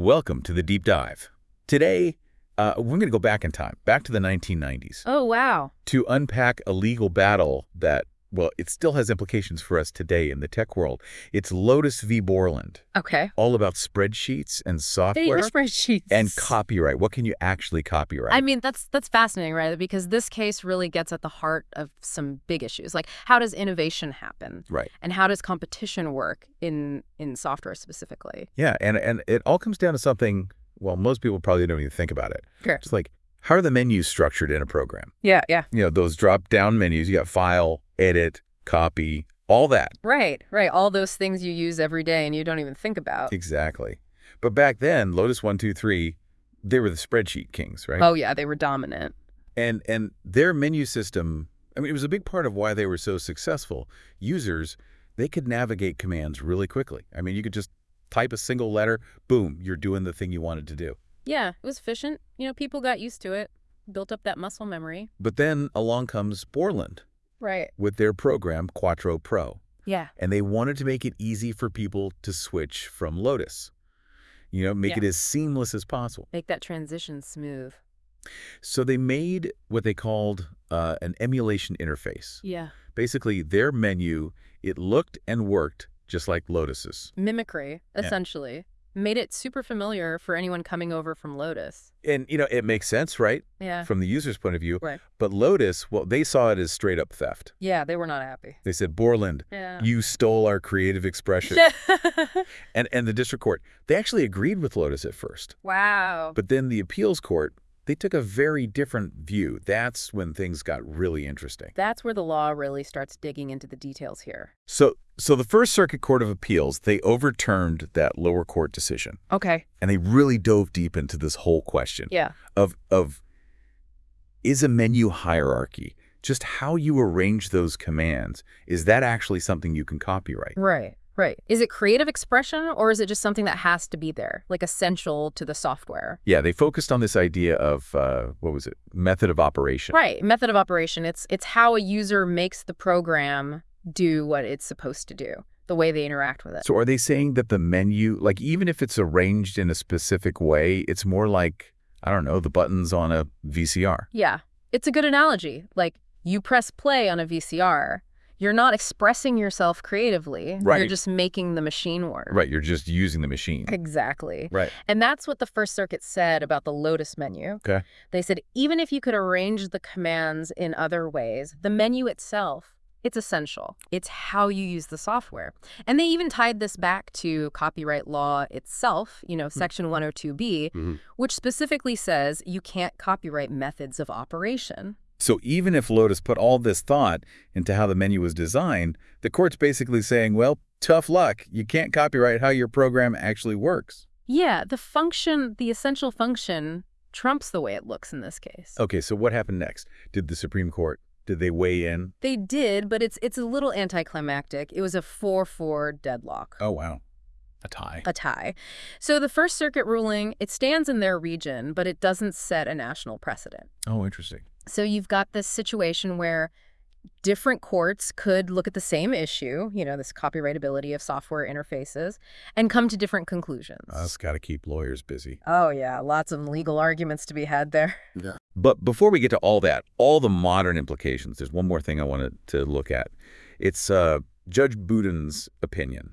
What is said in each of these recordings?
Welcome to the Deep Dive. Today, we're going to go back in time, back to the 1990s, Oh, wow. to unpack a legal battle that, well, it still has implications for us today in the tech world. It's Lotus v. Borland, Okay. all about spreadsheets and software Spreadsheets. and copyright. What can you actually copyright? I mean, that's fascinating, right? Because this case really gets at the heart of some big issues. Like, how does innovation happen? Right. And how does competition work in software specifically? Yeah, and it all comes down to something, well, most people probably don't even think about it. Sure. It's like, how are the menus structured in a program? Yeah. You know, those drop-down menus, you got file, edit, copy, all that. Right. All those things you use every day and you don't even think about. Exactly. But back then, Lotus 123, they were the spreadsheet kings, right? Oh, yeah, they were dominant. And their menu system, I mean, it was a big part of why they were so successful. Users, they could navigate commands really quickly. I mean, you could just type a single letter, boom, you're doing the thing you wanted to do. Yeah, it was efficient. You know, people got used to it, built up that muscle memory. But then along comes Borland Right. with their program, Quattro Pro. Yeah. And they wanted to make it easy for people to switch from Lotus. You know, make Yeah. it as seamless as possible. Make that transition smooth. So they made what they called an emulation interface. Yeah. Basically, their menu, it looked and worked just like Lotus's. Mimicry, essentially. Made it super familiar for anyone coming over from Lotus. And, you know, it makes sense, right? Yeah. From the user's point of view. Right. But Lotus, well, they saw it as straight up theft. Yeah, they were not happy. They said, Borland, Yeah. you stole our creative expression. And the district court, they actually agreed with Lotus at first. Wow. But then the appeals court, they took a very different view. That's when things got really interesting. That's where the law really starts digging into the details here. So the First Circuit Court of Appeals, they overturned that lower court decision. Okay. And they really dove deep into this whole question Yeah. of is a menu hierarchy, just how you arrange those commands, is that actually something you can copyright? Right. Is it creative expression or is it just something that has to be there, like essential to the software? Yeah, they focused on this idea of, what was it, method of operation. Right. Method of operation. It's how a user makes the program do what it's supposed to do, the way they interact with it. So are they saying that the menu, like even if it's arranged in a specific way, it's more like, I don't know, the buttons on a VCR? Yeah. It's a good analogy. Like, you press play on a VCR. You're not expressing yourself creatively. Right. You're just making the machine work. Right, you're just using the machine. Exactly. Right. And that's what the First Circuit said about the Lotus menu. Okay. They said even if you could arrange the commands in other ways, the menu itself, it's essential. It's how you use the software. And they even tied this back to copyright law itself, you know, Section 102B, which specifically says you can't copyright methods of operation. So even if Lotus put all this thought into how the menu was designed, the court's basically saying, well, tough luck. You can't copyright how your program actually works. Yeah, the essential function trumps the way it looks in this case. Okay, so what happened next? Did the Supreme Court, did they weigh in? They did, but it's a little anticlimactic. It was a 4-4 deadlock. Oh, wow. A tie. A tie. So the First Circuit ruling, it stands in their region, but it doesn't set a national precedent. Oh, interesting. So you've got this situation where different courts could look at the same issue, you know, this copyrightability of software interfaces, and come to different conclusions. That's got to keep lawyers busy. Oh, yeah, lots of legal arguments to be had there. Yeah. But before we get to all that, all the modern implications, there's one more thing I wanted to look at. It's Judge Boudin's opinion.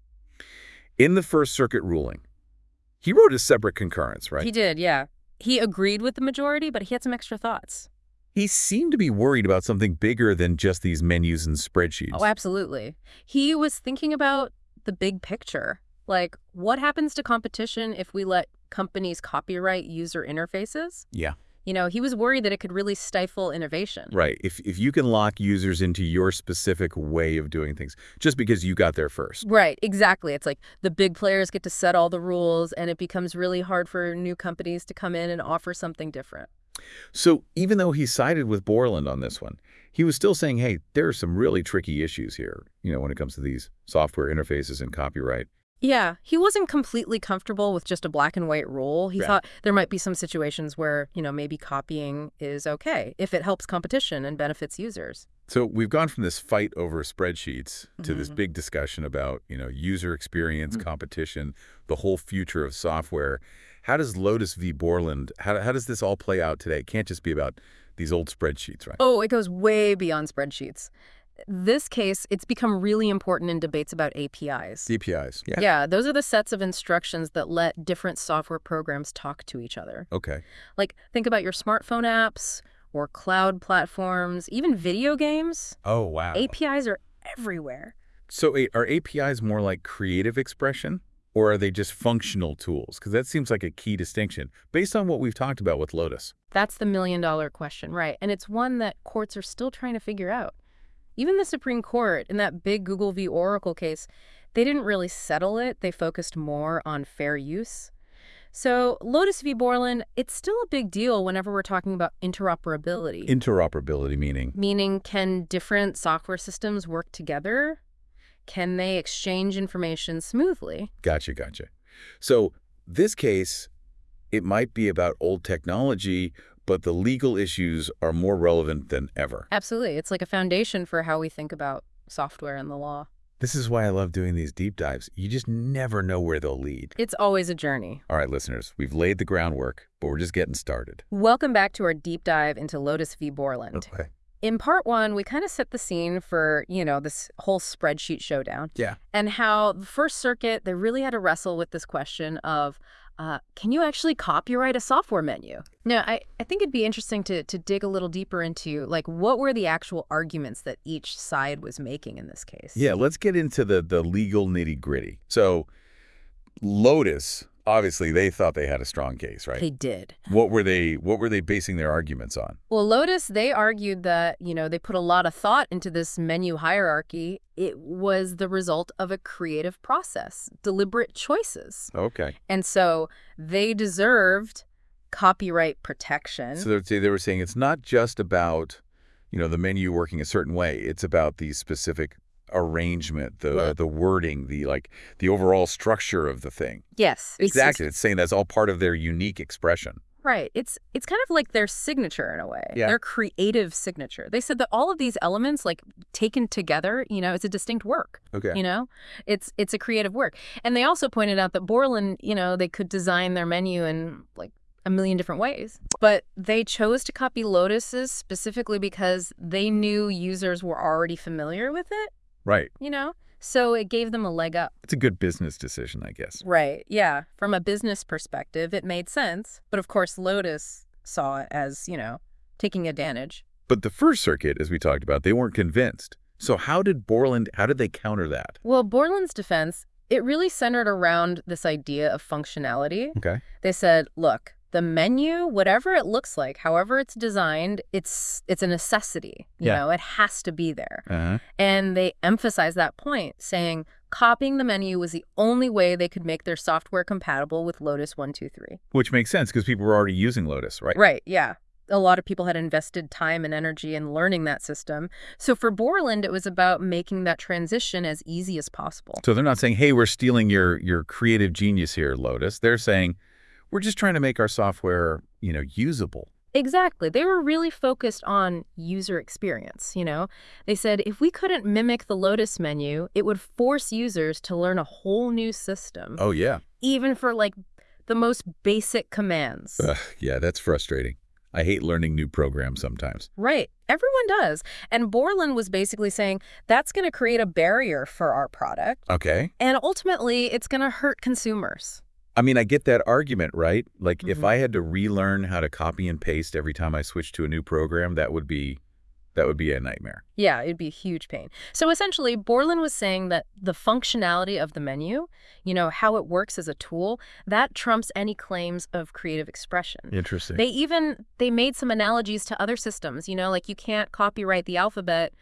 In the First Circuit ruling, he wrote a separate concurrence, right? He did, yeah. He agreed with the majority, but he had some extra thoughts. He seemed to be worried about something bigger than just these menus and spreadsheets. Oh, absolutely. He was thinking about the big picture. Like, what happens to competition if we let companies copyright user interfaces? Yeah. You know, he was worried that it could really stifle innovation. Right. If you can lock users into your specific way of doing things just because you got there first. Right, exactly. It's like the big players get to set all the rules, and it becomes really hard for new companies to come in and offer something different. So even though he sided with Borland on this one, he was still saying, hey, there are some really tricky issues here, you know, when it comes to these software interfaces and copyright. Yeah, he wasn't completely comfortable with just a black and white rule. He thought there might be some situations where, you know, maybe copying is okay if it helps competition and benefits users. So we've gone from this fight over spreadsheets to this big discussion about, user experience, competition, the whole future of software. How does Lotus v. Borland, how does this all play out today? It can't just be about these old spreadsheets, right? Oh, it goes way beyond spreadsheets. This case, it's become really important in debates about APIs. APIs, yeah. Yeah, those are the sets of instructions that let different software programs talk to each other. Okay. Like, think about your smartphone apps or cloud platforms, even video games. Oh, wow. APIs are everywhere. So are APIs more like creative expression, or are they just functional tools? Because that seems like a key distinction, based on what we've talked about with Lotus. That's the million-dollar question, right? And it's one that courts are still trying to figure out. Even the Supreme Court, in that big Google v. Oracle case, they didn't really settle it. They focused more on fair use. So Lotus v. Borland, it's still a big deal whenever we're talking about interoperability. Interoperability meaning? Meaning, can different software systems work together? Can they exchange information smoothly? Gotcha. So this case, it might be about old technology, but the legal issues are more relevant than ever. Absolutely. It's like a foundation for how we think about software and the law. This is why I love doing these deep dives. You just never know where they'll lead. It's always a journey. All right, listeners, we've laid the groundwork, but we're just getting started. Welcome back to our deep dive into Lotus v. Borland. Okay. In part one, we kind of set the scene for, this whole spreadsheet showdown. Yeah. And how the First Circuit, they really had to wrestle with this question of, can you actually copyright a software menu? Now, I think it'd be interesting to dig a little deeper into, what were the actual arguments that each side was making in this case? Yeah, let's get into the legal nitty-gritty. So Lotus, obviously, they thought they had a strong case, right? They did. What were they basing their arguments on? Well, Lotus, they argued that, they put a lot of thought into this menu hierarchy. It was the result of a creative process, deliberate choices. Okay. And so they deserved copyright protection. So they were saying it's not just about, the menu working a certain way. It's about the specific arrangement, the wording, the overall structure of the thing. Yes. Exactly. It's saying that's all part of their unique expression. Right. It's kind of like their signature in a way, Yeah. Their creative signature. They said that all of these elements, taken together, it's a distinct work. Okay. It's a creative work. And they also pointed out that Borland, they could design their menu in a million different ways. But they chose to copy Lotus's specifically because they knew users were already familiar with it. Right. So it gave them a leg up. It's a good business decision, I guess. Right, yeah. From a business perspective, it made sense. But of course, Lotus saw it as, taking advantage. But the First Circuit, as we talked about, they weren't convinced. So how did they counter that? Well, Borland's defense, it really centered around this idea of functionality. Okay. They said, look, the menu, whatever it looks like, however it's designed, it's a necessity. It has to be there. Uh-huh. And they emphasized that point, saying copying the menu was the only way they could make their software compatible with Lotus 123. Which makes sense because people were already using Lotus, right? Right, yeah. A lot of people had invested time and energy in learning that system. So for Borland, it was about making that transition as easy as possible. So they're not saying, hey, we're stealing your creative genius here, Lotus. They're saying, we're just trying to make our software, usable. Exactly. They were really focused on user experience, They said if we couldn't mimic the Lotus menu, it would force users to learn a whole new system. Oh, yeah. Even for, the most basic commands. Yeah, that's frustrating. I hate learning new programs sometimes. Right. Everyone does. And Borland was basically saying that's going to create a barrier for our product. Okay. And ultimately, it's going to hurt consumers. I mean, I get that argument, right? If I had to relearn how to copy and paste every time I switched to a new program, that would be a nightmare. Yeah, it'd be a huge pain. So essentially, Borland was saying that the functionality of the menu, how it works as a tool, that trumps any claims of creative expression. Interesting. They made some analogies to other systems, you can't copyright the alphabet,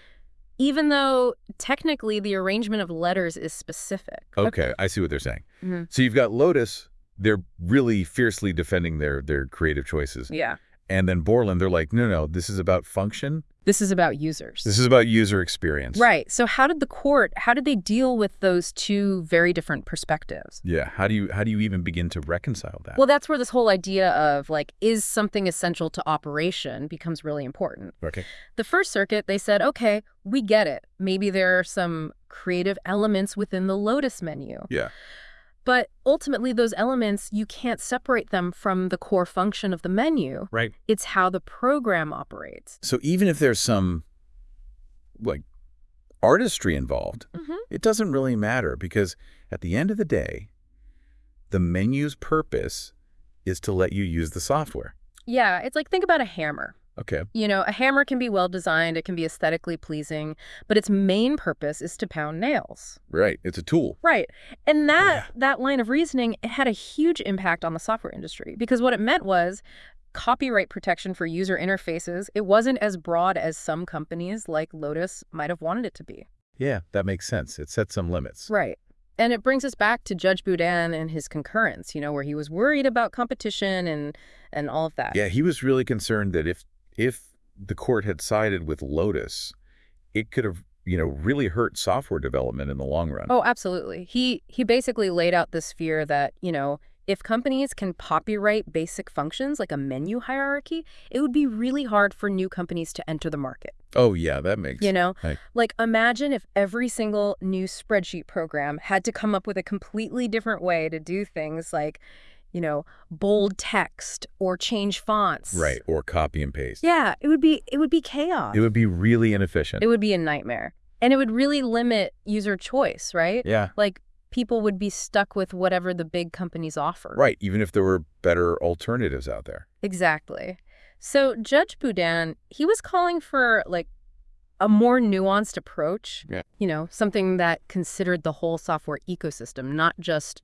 even though technically the arrangement of letters is specific. Okay, I see what they're saying. So you've got Lotus, they're really fiercely defending their creative choices. Yeah. And then Borland, they're like, no, this is about function. This is about users. This is about user experience. Right. So how did they deal with those two very different perspectives? Yeah. How do you even begin to reconcile that? Well, that's where this whole idea of, like, is something essential to operation becomes really important. Okay. The First Circuit, they said, okay, we get it. Maybe there are some creative elements within the Lotus menu. Yeah. But ultimately, those elements, you can't separate them from the core function of the menu. Right. It's how the program operates. So even if there's some, like, artistry involved, it doesn't really matter because at the end of the day, the menu's purpose is to let you use the software. Yeah, it's like, think about a hammer. Okay. You know, a hammer can be well-designed, it can be aesthetically pleasing, but its main purpose is to pound nails. Right. It's a tool. Right. And that line of reasoning, it had a huge impact on the software industry because what it meant was copyright protection for user interfaces. It wasn't as broad as some companies like Lotus might have wanted it to be. Yeah, that makes sense. It sets some limits. Right. And it brings us back to Judge Boudin and his concurrence, you know, where he was worried about competition and all of that. Yeah, he was really concerned that if the court had sided with Lotus, it could have, really hurt software development in the long run. Oh, absolutely. He basically laid out this fear that, if companies can copyright basic functions like a menu hierarchy, it would be really hard for new companies to enter the market. Oh, yeah, that makes sense. Like imagine if every single new spreadsheet program had to come up with a completely different way to do things like, bold text or change fonts. Right, or copy and paste. Yeah, it would be chaos. It would be really inefficient. It would be a nightmare. And it would really limit user choice, right? Yeah. Like people would be stuck with whatever the big companies offer. Right, even if there were better alternatives out there. Exactly. So Judge Boudin, he was calling for like a more nuanced approach, something that considered the whole software ecosystem, not just,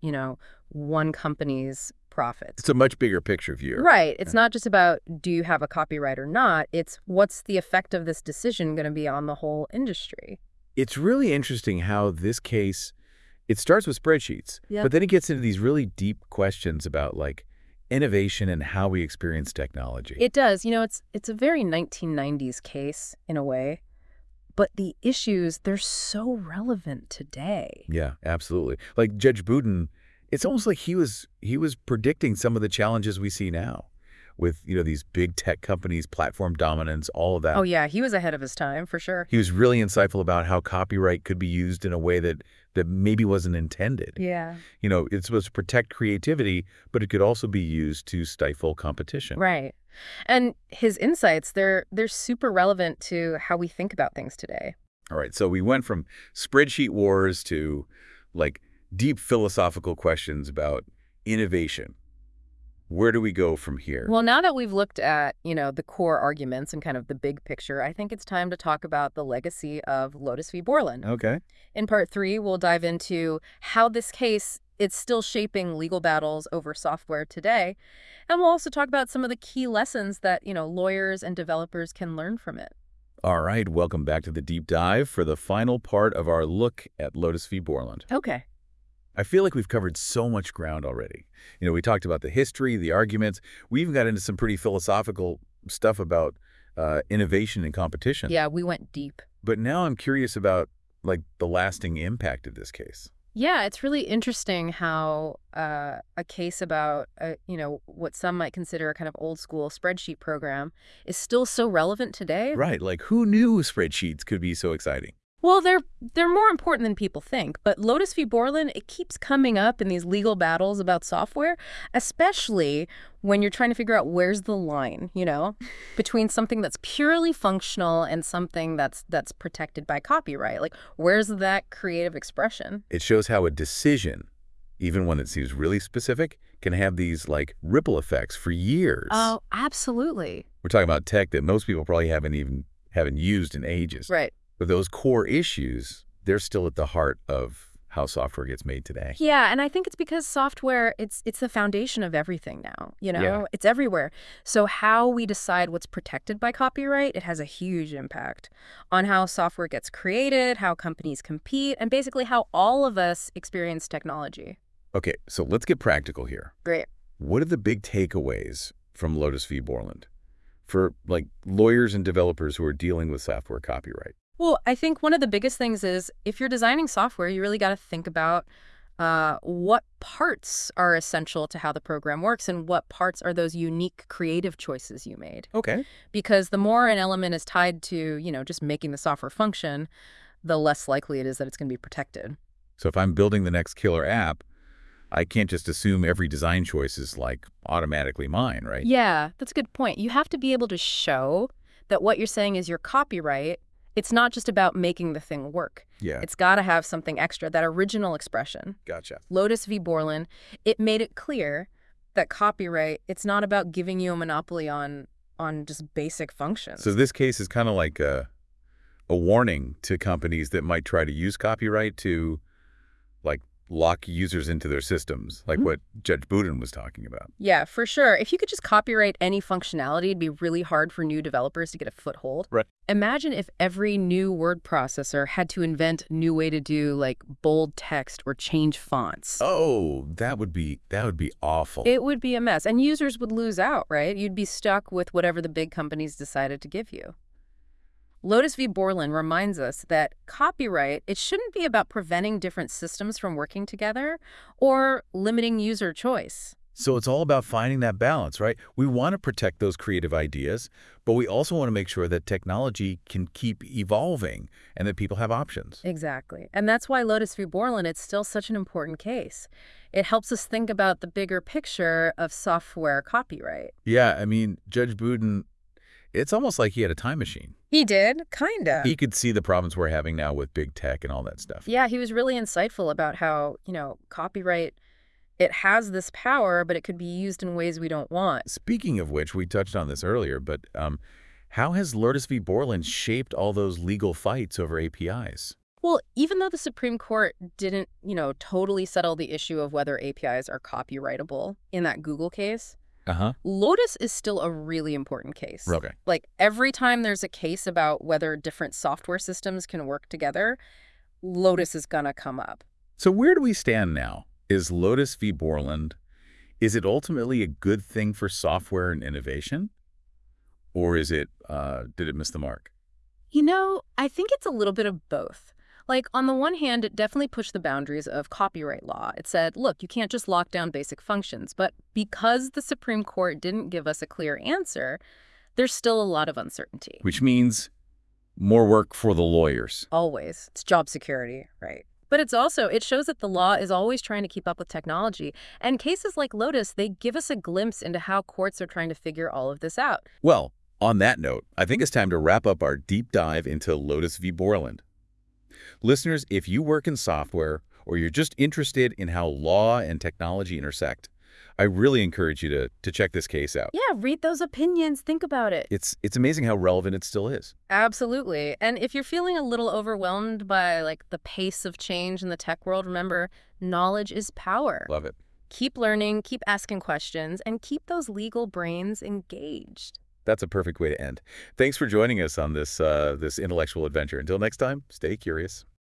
one company's profits. It's a much bigger picture view. Right. It's not just about do you have a copyright or not. It's what's the effect of this decision going to be on the whole industry. It's really interesting how this case, it starts with spreadsheets, but then it gets into these really deep questions about like innovation and how we experience technology. It does. It's a very 1990s case in a way. But the issues, they're so relevant today. Yeah, absolutely. Like Judge Boudin, it's almost like he was predicting some of the challenges we see now with, these big tech companies, platform dominance, all of that. Oh, yeah. He was ahead of his time, for sure. He was really insightful about how copyright could be used in a way that maybe wasn't intended. Yeah. It's supposed to protect creativity, but it could also be used to stifle competition. Right. And his insights, they're super relevant to how we think about things today. All right. So we went from spreadsheet wars to like deep philosophical questions about innovation. Where do we go from here? Well, now that we've looked at, the core arguments and kind of the big picture, I think it's time to talk about the legacy of Lotus v. Borland. Okay. In part 3, we'll dive into how this case is still shaping legal battles over software today. And we'll also talk about some of the key lessons that, lawyers and developers can learn from it. All right. Welcome back to the deep dive for the final part of our look at Lotus v. Borland. Okay. I feel like we've covered so much ground already. We talked about the history, the arguments. We even got into some pretty philosophical stuff about innovation and competition. Yeah, we went deep. But now I'm curious about like the lasting impact of this case. Yeah, it's really interesting how a case about, what some might consider a kind of old school spreadsheet program is still so relevant today. Right. Like who knew spreadsheets could be so exciting? Well, they're more important than people think, but Lotus v. Borland, it keeps coming up in these legal battles about software, especially when you're trying to figure out where's the line, between something that's purely functional and something that's protected by copyright. Like, where's that creative expression? It shows how a decision, even one that seems really specific, can have these like ripple effects for years. Oh, absolutely. We're talking about tech that most people probably haven't used in ages. Right. But those core issues, they're still at the heart of how software gets made today. Yeah, and I think it's because software, it's the foundation of everything now, Yeah. It's everywhere. So how we decide what's protected by copyright, it has a huge impact on how software gets created, how companies compete, and basically how all of us experience technology. Okay, so let's get practical here. Great. What are the big takeaways from Lotus v. Borland? for, like, lawyers and developers who are dealing with software copyright? Well, I think one of the biggest things is if you're designing software, you really got to think about what parts are essential to how the program works and what parts are those unique creative choices you made. Okay. Because the more an element is tied to, just making the software function, the less likely it is that it's going to be protected. So if I'm building the next killer app, I can't just assume every design choice is, like, automatically mine, right? Yeah, that's a good point. You have to be able to show that what you're saying is your copyright. It's not just about making the thing work. Yeah. It's got to have something extra, that original expression. Gotcha. Lotus v. Borland, it made it clear that copyright, it's not about giving you a monopoly on just basic functions. So this case is kind of like a warning to companies that might try to use copyright to, like, lock users into their systems, like what Judge Boudin was talking about. Yeah, for sure. If you could just copyright any functionality, it'd be really hard for new developers to get a foothold. Right. Imagine if every new word processor had to invent a new way to do, like, bold text or change fonts. Oh, that would be awful. It would be a mess, and users would lose out, right? You'd be stuck with whatever the big companies decided to give you. Lotus v. Borland reminds us that copyright, it shouldn't be about preventing different systems from working together or limiting user choice. So it's all about finding that balance, right? We want to protect those creative ideas, but we also want to make sure that technology can keep evolving and that people have options. Exactly. And that's why Lotus v. Borland, it's still such an important case. It helps us think about the bigger picture of software copyright. Yeah, I mean, Judge Boudin, it's almost like he had a time machine. He did, kinda. He could see the problems we're having now with big tech and all that stuff. Yeah, he was really insightful about how, copyright, it has this power, but it could be used in ways we don't want. Speaking of which, we touched on this earlier, but how has Lotus v. Borland shaped all those legal fights over APIs? Well, even though the Supreme Court didn't, totally settle the issue of whether APIs are copyrightable in that Google case, Lotus is still a really important case. Okay. Like, every time there's a case about whether different software systems can work together, Lotus is gonna come up. So where do we stand now? Is Lotus v. Borland, is it ultimately a good thing for software and innovation? Or is it, did it miss the mark? I think it's a little bit of both. Like, on the one hand, it definitely pushed the boundaries of copyright law. It said, look, you can't just lock down basic functions. But because the Supreme Court didn't give us a clear answer, there's still a lot of uncertainty. Which means more work for the lawyers. Always. It's job security, right? But it shows that the law is always trying to keep up with technology. And cases like Lotus, they give us a glimpse into how courts are trying to figure all of this out. Well, on that note, I think it's time to wrap up our deep dive into Lotus v. Borland. Listeners, if you work in software or you're just interested in how law and technology intersect, I really encourage you to check this case out. Yeah, read those opinions. Think about it. It's amazing how relevant it still is. Absolutely. And if you're feeling a little overwhelmed by, like, the pace of change in the tech world, remember, knowledge is power. Love it. Keep learning, keep asking questions, and keep those legal brains engaged. That's a perfect way to end. Thanks for joining us on this intellectual adventure. Until next time, stay curious.